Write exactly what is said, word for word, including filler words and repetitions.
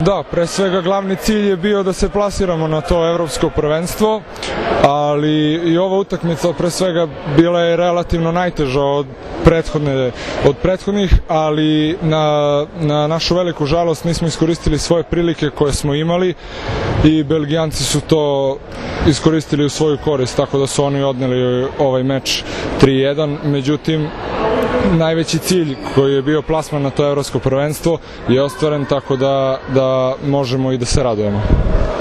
Da, pre svega glavni cilj je bio da se plasiramo na to evropsko prvenstvo, ali i ova utakmica pre svega bila je relativno najteža od prethodne, od prethodnih, ali na, na našu veliku žalost nismo iskoristili svoje prilike koje smo imali i Belgijanci su to iskoristili u svoju korist, tako da su oni odneli ovaj meč tri jedan. Međutim, najveći cilj koji je bio plasman na to evropsko prvenstvo je ostvaren, tako da, da možemo i da se radujemo.